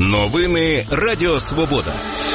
Новини Радіо Свобода.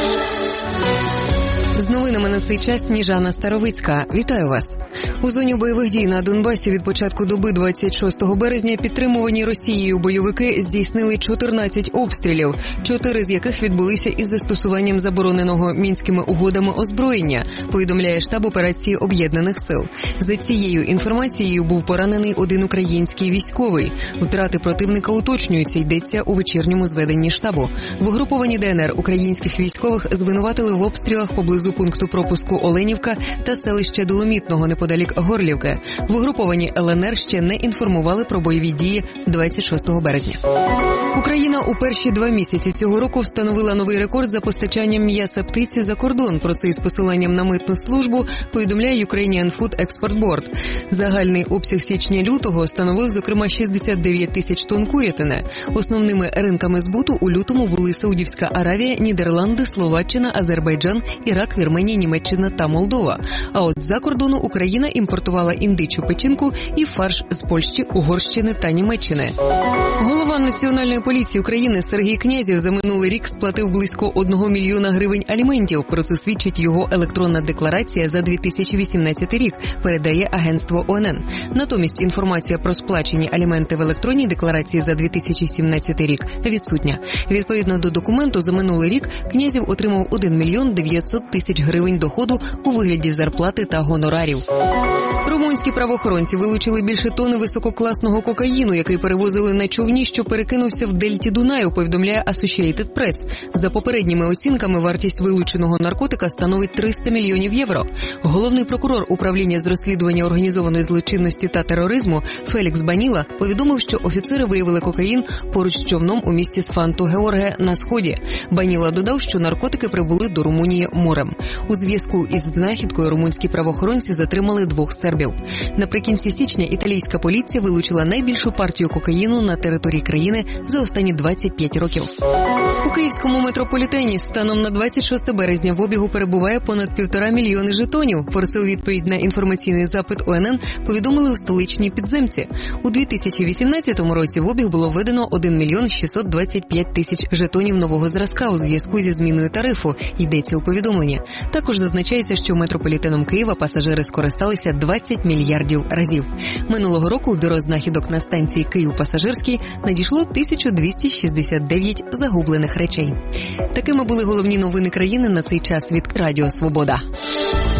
З новинами на цей час Сніжана Старовицька. Вітаю вас. У зоні бойових дій на Донбасі від початку доби 26 березня підтримувані Росією бойовики здійснили 14 обстрілів, 4 з яких відбулися із застосуванням забороненого Мінськими угодами озброєння, повідомляє штаб операції Об'єднаних сил. За цією інформацією був поранений один український військовий. Втрати противника уточнюються, йдеться у вечірньому зведенні штабу. В угрупованні ДНР українських військових звинуватили в обстрілах поблизу пункту пропуску Оленівка та селища Доломітного неподалік Горлівки. В угрупованні ЛНР ще не інформували про бойові дії 26 березня. Україна у перші 2 місяці цього року встановила новий рекорд за постачанням м'яса птиці за кордон. Про це із посиланням на митну службу повідомляє Ukrainian Food Export Board. Загальний обсяг січня-лютого становив, зокрема, 69 тисяч тонн курятини. Основними ринками збуту у лютому були Саудівська Аравія, Нідерланди, Словаччина, Азербайджан, Ірак, Вірменія, Німеччина та Молдова. А от за кордону Україна імпортувала індичу печінку і фарш з Польщі, Угорщини та Німеччини. Голова Національної поліції України Сергій Князєв за минулий рік сплатив близько 1 мільйона гривень аліментів. Про це свідчить його електронна декларація за 2018 рік, передає агентство ОНН. Натомість інформація про сплачені аліменти в електронній декларації за 2017 рік відсутня. Відповідно до документу, за минулий рік Князєв отримав 1 мільйон 900 тисяч гривень доходу у вигляді зарплати та гонорарів. Румунські правоохоронці вилучили більше тонни висококласного кокаїну, який перевозили на човні, що перекинувся в дельті Дунаю, повідомляє Associated Press. За попередніми оцінками, вартість вилученого наркотика становить 300 мільйонів євро. Головний прокурор управління з розслідування організованої злочинності та тероризму Фелікс Баніла повідомив, що офіцери виявили кокаїн поруч з човном у місті Сфанту-Георге на сході. Баніла додав, що наркотики прибули до Румунії морем. У зв'язку із знахідкою румунські правоохоронці затримали 2 сербів. Наприкінці січня італійська поліція вилучила найбільшу партію кокаїну на території країни за останні 25 років. У київському метрополітені станом на 26 березня в обігу перебуває понад 1,5 мільйони жетонів. Про це у відповідь на інформаційний запит ОНН повідомили у столичній підземці. У 2018 році в обіг було введено 1 мільйон 625 тисяч жетонів нового зразка у зв'язку зі зміною тарифу, йдеться у повідомленні. Також зазначається, що метрополітеном Києва пасажири скористалися 20 мільярдів разів. Минулого року у бюро знахідок на станції Київ-Пасажирський надійшло 1269 загублених речей. Такими були головні новини країни на цей час від Радіо Свобода.